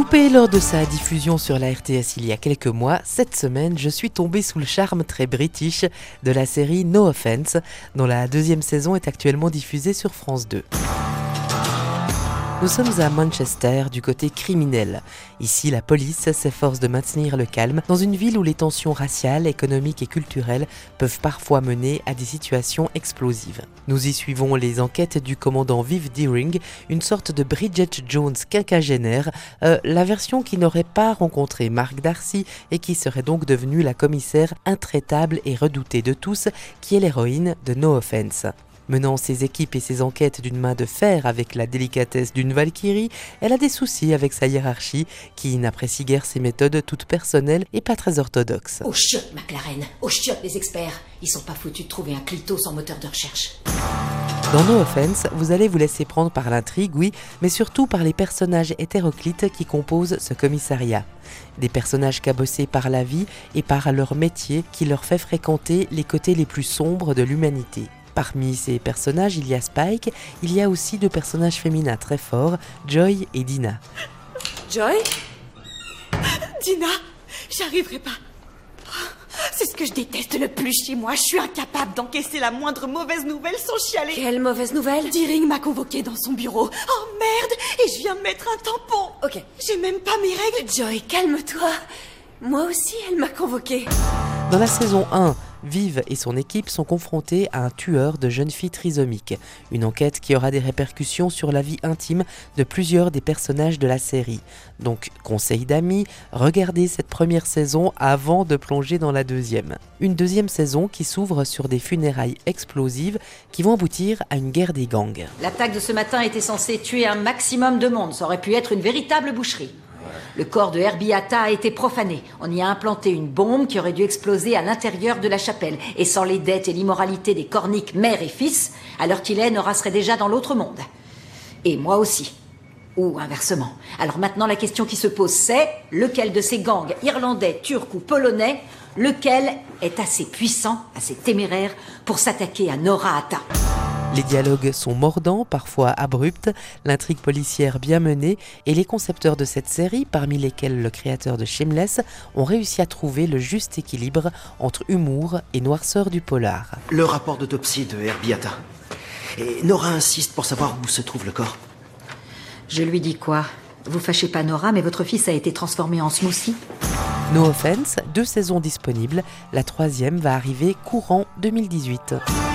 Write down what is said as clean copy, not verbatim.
Loupé lors de sa diffusion sur la RTS il y a quelques mois, cette semaine, je suis tombé sous le charme très british de la série No Offense, dont la deuxième saison est actuellement diffusée sur France 2. Nous sommes à Manchester, du côté criminel. Ici, la police s'efforce de maintenir le calme dans une ville où les tensions raciales, économiques et culturelles peuvent parfois mener à des situations explosives. Nous y suivons les enquêtes du commandant Viv Deering, une sorte de Bridget Jones quinquagénaire, la version qui n'aurait pas rencontré Mark Darcy et qui serait donc devenue la commissaire intraitable et redoutée de tous, qui est l'héroïne de No Offense. Menant ses équipes et ses enquêtes d'une main de fer avec la délicatesse d'une Valkyrie, elle a des soucis avec sa hiérarchie qui n'apprécie guère ses méthodes toutes personnelles et pas très orthodoxes. Au chiotte, McLaren, au chiotte les experts. Ils sont pas foutus de trouver un clito sans moteur de recherche. Dans No Offense, vous allez vous laisser prendre par l'intrigue, oui, mais surtout par les personnages hétéroclites qui composent ce commissariat. Des personnages cabossés par la vie et par leur métier qui leur fait fréquenter les côtés les plus sombres de l'humanité. Parmi ces personnages, il y a Spike, il y a aussi deux personnages féminins très forts, Joy et Dina. Joy ? Dina, j'arriverai pas. C'est ce que je déteste le plus chez moi. Je suis incapable d'encaisser la moindre mauvaise nouvelle sans chialer. Quelle mauvaise nouvelle ? Deering m'a convoqué dans son bureau. Oh merde ! Et je viens de mettre un tampon. Ok. J'ai même pas mes règles. Joy, calme-toi. Moi aussi, elle m'a convoquée. Dans la saison 1, Viv et son équipe sont confrontés à un tueur de jeunes filles trisomiques. Une enquête qui aura des répercussions sur la vie intime de plusieurs des personnages de la série. Donc, conseil d'amis, regardez cette première saison avant de plonger dans la deuxième. Une deuxième saison qui s'ouvre sur des funérailles explosives qui vont aboutir à une guerre des gangs. L'attaque de ce matin était censée tuer un maximum de monde. Ça aurait pu être une véritable boucherie. Le corps de Herbie Atta a été profané. On y a implanté une bombe qui aurait dû exploser à l'intérieur de la chapelle. Et sans les dettes et l'immoralité des Cornick, mère et fils, à l'heure qu'il est, Nora serait déjà dans l'autre monde. Et moi aussi. Ou inversement. Alors maintenant, la question qui se pose, c'est lequel de ces gangs, irlandais, turcs ou polonais, lequel est assez puissant, assez téméraire pour s'attaquer à Nora Atta ? Les dialogues sont mordants, parfois abrupts, l'intrigue policière bien menée et les concepteurs de cette série, parmi lesquels le créateur de Shameless, ont réussi à trouver le juste équilibre entre humour et noirceur du polar. Le rapport d'autopsie de Herbie Atta. Et Nora insiste pour savoir où se trouve le corps. Je lui dis quoi ? Vous fâchez pas Nora, mais votre fils a été transformé en smoothie ? No Offense, 2 saisons disponibles, la 3e va arriver courant 2018.